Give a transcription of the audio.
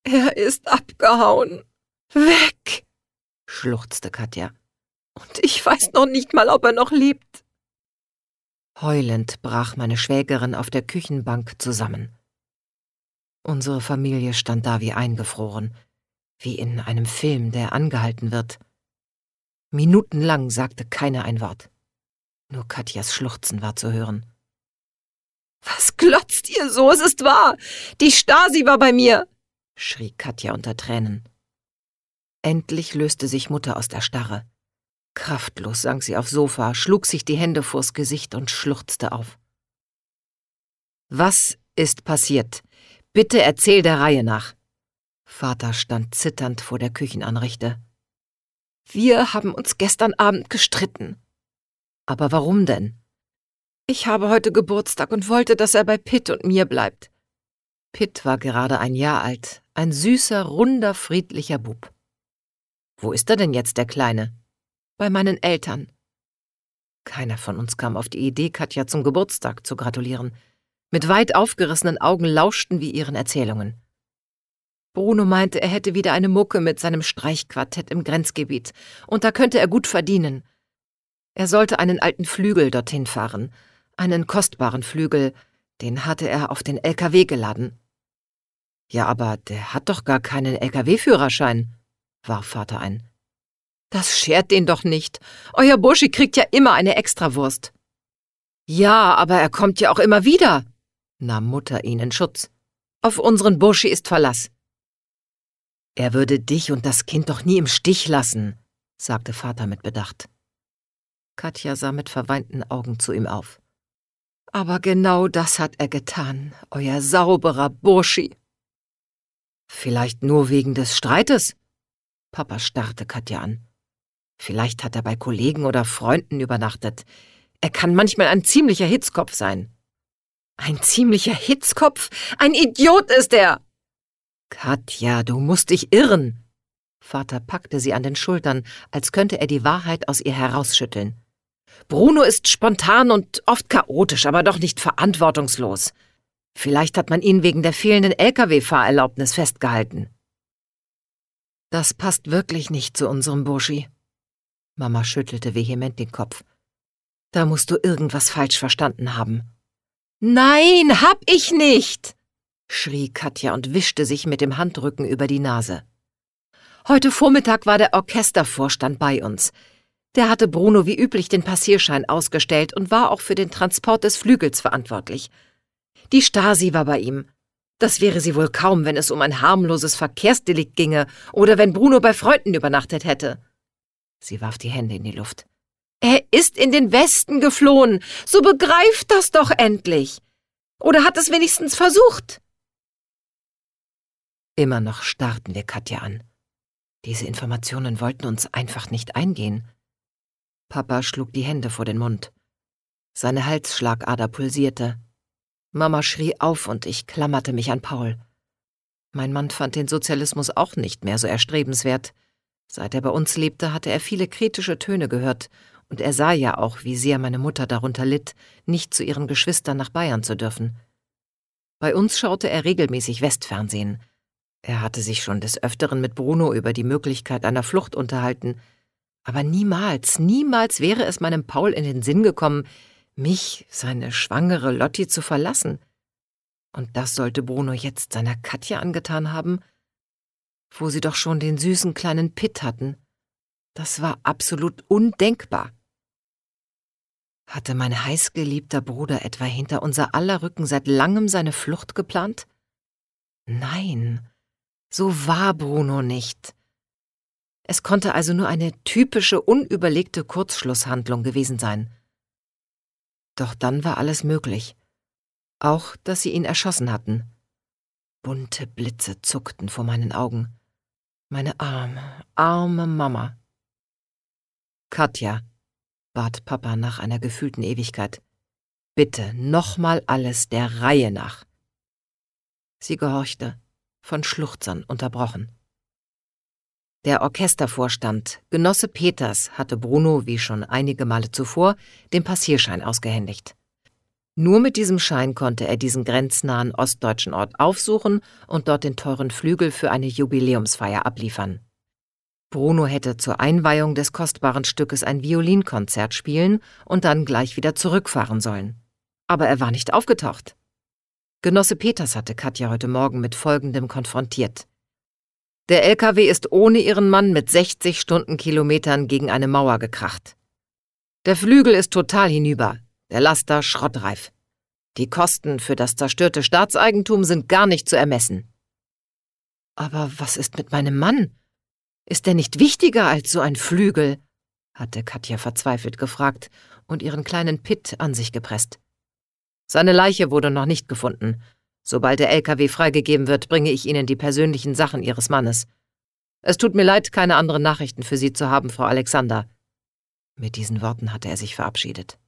Er ist abgehauen. Weg, schluchzte Katja. Und ich weiß noch nicht mal, ob er noch lebt. Heulend brach meine Schwägerin auf der Küchenbank zusammen. Unsere Familie stand da wie eingefroren, wie in einem Film, der angehalten wird. Minutenlang sagte keiner ein Wort. Nur Katjas Schluchzen war zu hören. »Was glotzt ihr so? Es ist wahr! Die Stasi war bei mir!« schrie Katja unter Tränen. Endlich löste sich Mutter aus der Starre. Kraftlos sank sie aufs Sofa, schlug sich die Hände vors Gesicht und schluchzte auf. »Was ist passiert? Bitte erzähl der Reihe nach.« Vater stand zitternd vor der Küchenanrichte. »Wir haben uns gestern Abend gestritten.« »Aber warum denn?« »Ich habe heute Geburtstag und wollte, dass er bei Pitt und mir bleibt.« Pitt war gerade 1 Jahr alt, ein süßer, runder, friedlicher Bub. »Wo ist er denn jetzt, der Kleine?« »Bei meinen Eltern.« Keiner von uns kam auf die Idee, Katja zum Geburtstag zu gratulieren. Mit weit aufgerissenen Augen lauschten wir ihren Erzählungen. Bruno meinte, er hätte wieder eine Mucke mit seinem Streichquartett im Grenzgebiet, und da könnte er gut verdienen. Er sollte einen alten Flügel dorthin fahren, einen kostbaren Flügel, den hatte er auf den LKW geladen. »Ja, aber der hat doch gar keinen LKW-Führerschein«, warf Vater ein. »Das schert den doch nicht. Euer Burschi kriegt ja immer eine Extrawurst.« »Ja, aber er kommt ja auch immer wieder«, nahm Mutter ihn in Schutz. »Auf unseren Burschi ist Verlass.« »Er würde dich und das Kind doch nie im Stich lassen«, sagte Vater mit Bedacht. Katja sah mit verweinten Augen zu ihm auf. »Aber genau das hat er getan, euer sauberer Burschi.« »Vielleicht nur wegen des Streites?« Papa starrte Katja an. »Vielleicht hat er bei Kollegen oder Freunden übernachtet. Er kann manchmal ein ziemlicher Hitzkopf sein.« »Ein ziemlicher Hitzkopf? Ein Idiot ist er!« »Katja, du musst dich irren!« Vater packte sie an den Schultern, als könnte er die Wahrheit aus ihr herausschütteln. »Bruno ist spontan und oft chaotisch, aber doch nicht verantwortungslos. Vielleicht hat man ihn wegen der fehlenden LKW-Fahrerlaubnis festgehalten.« »Das passt wirklich nicht zu unserem Burschi.« Mama schüttelte vehement den Kopf. »Da musst du irgendwas falsch verstanden haben.« »Nein, hab ich nicht!« schrie Katja und wischte sich mit dem Handrücken über die Nase. »Heute Vormittag war der Orchestervorstand bei uns. Der hatte Bruno wie üblich den Passierschein ausgestellt und war auch für den Transport des Flügels verantwortlich. Die Stasi war bei ihm. Das wäre sie wohl kaum, wenn es um ein harmloses Verkehrsdelikt ginge oder wenn Bruno bei Freunden übernachtet hätte.« Sie warf die Hände in die Luft. »Er ist in den Westen geflohen. So begreift das doch endlich. Oder hat es wenigstens versucht?« Immer noch starrten wir Katja an. Diese Informationen wollten uns einfach nicht eingehen. Papa schlug die Hände vor den Mund. Seine Halsschlagader pulsierte. Mama schrie auf und ich klammerte mich an Paul. Mein Mann fand den Sozialismus auch nicht mehr so erstrebenswert. Seit er bei uns lebte, hatte er viele kritische Töne gehört, und er sah ja auch, wie sehr meine Mutter darunter litt, nicht zu ihren Geschwistern nach Bayern zu dürfen. Bei uns schaute er regelmäßig Westfernsehen. Er hatte sich schon des Öfteren mit Bruno über die Möglichkeit einer Flucht unterhalten, aber niemals wäre es meinem Paul in den Sinn gekommen, mich, seine schwangere Lotti, zu verlassen. Und das sollte Bruno jetzt seiner Katja angetan haben, wo sie doch schon den süßen kleinen Pitt hatten. Das war absolut undenkbar. Hatte mein heißgeliebter Bruder etwa hinter unser aller Rücken seit langem seine Flucht geplant? Nein, so war Bruno nicht. Es konnte also nur eine typische, unüberlegte Kurzschlusshandlung gewesen sein. Doch dann war alles möglich. Auch, dass sie ihn erschossen hatten. Bunte Blitze zuckten vor meinen Augen. Meine arme Mama. »Katja«, bat Papa nach einer gefühlten Ewigkeit, »bitte nochmal alles der Reihe nach.« Sie gehorchte, von Schluchzern unterbrochen. Der Orchestervorstand, Genosse Peters, hatte Bruno, wie schon einige Male zuvor, den Passierschein ausgehändigt. Nur mit diesem Schein konnte er diesen grenznahen ostdeutschen Ort aufsuchen und dort den teuren Flügel für eine Jubiläumsfeier abliefern. Bruno hätte zur Einweihung des kostbaren Stückes ein Violinkonzert spielen und dann gleich wieder zurückfahren sollen. Aber er war nicht aufgetaucht. Genosse Peters hatte Katja heute Morgen mit Folgendem konfrontiert. Der LKW ist ohne ihren Mann mit 60 Stundenkilometern gegen eine Mauer gekracht. Der Flügel ist total hinüber, der Laster schrottreif. Die Kosten für das zerstörte Staatseigentum sind gar nicht zu ermessen. Aber was ist mit meinem Mann? Ist er nicht wichtiger als so ein Flügel? Hatte Katja verzweifelt gefragt und ihren kleinen Pitt an sich gepresst. Seine Leiche wurde noch nicht gefunden. Sobald der LKW freigegeben wird, bringe ich Ihnen die persönlichen Sachen Ihres Mannes. Es tut mir leid, keine anderen Nachrichten für Sie zu haben, Frau Alexander. Mit diesen Worten hatte er sich verabschiedet.